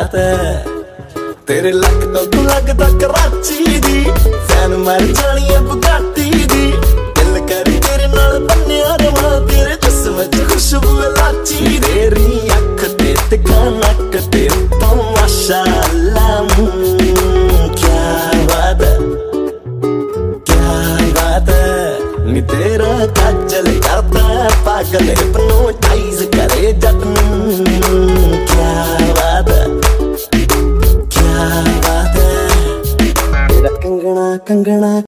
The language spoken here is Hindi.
बात है। तेरे लक तो तू लगदा कराची दी, फैन मर जानी है बुगाटी दी। दिल कर तेरे नाल बन्निया रवां, तेरे जिस्म च खुशबू लाची। तेरी अख ते तिखा नक ते उत्तों माशाअल्लाह, क्या बात है, क्या बात है। नी तेरा काजल करता पागल, हिप्नोटाइज करे जट नूं। क्या बात है, क्या बात है। तेरा कंगना कंगना